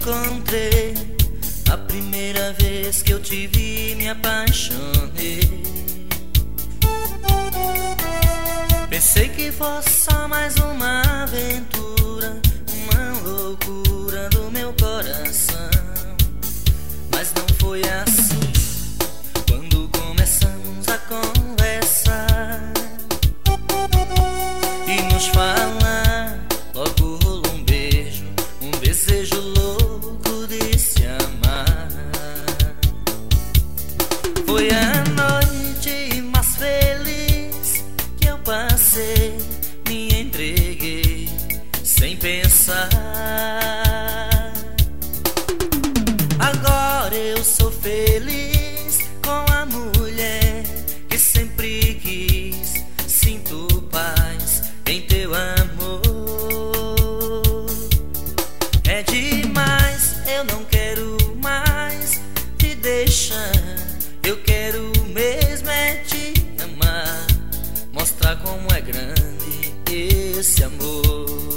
encontrei, a primeira vez que eu te vi me apaixonei. Pensei que fosse só mais uma aventura, uma loucura do meu coração, mas não foi assim. Quando começamos a conversar e nos falar, logo rolou um beijo, um desejo louco de se amar. Foi a noite mais feliz que eu passei, me entreguei sem pensar. Agora eu sou feliz com a mulher que sempre quis. Sinto paz em teu amor. É demais, eu não quero mais te deixar. Eu quero mesmo é te amar, mostrar como é grande esse amor.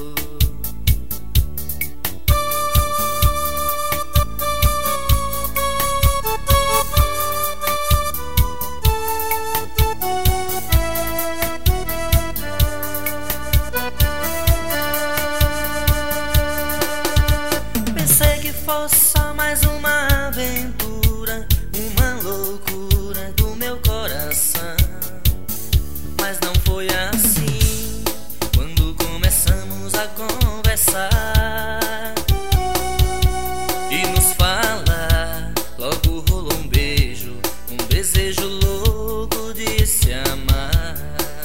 Pensei que fosse só mais uma aventura, uma loucura do meu coração, mas não foi assim. Quando começamos a conversar e nos falar, logo rolou um beijo, um desejo louco de se amar.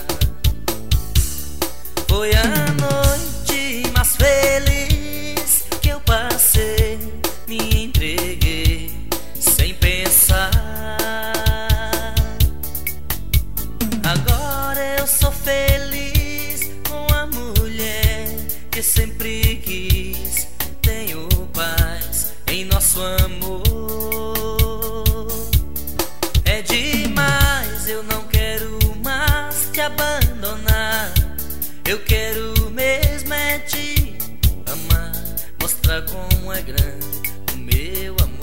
Foi a noite mais feliz que eu passei, me entreguei sem pensar. Agora eu sou feliz com a mulher que sempre quis. Tenho paz em nosso amor. É demais, eu não quero mais te abandonar. Eu quero mesmo é te amar, mostrar como é grande o meu amor.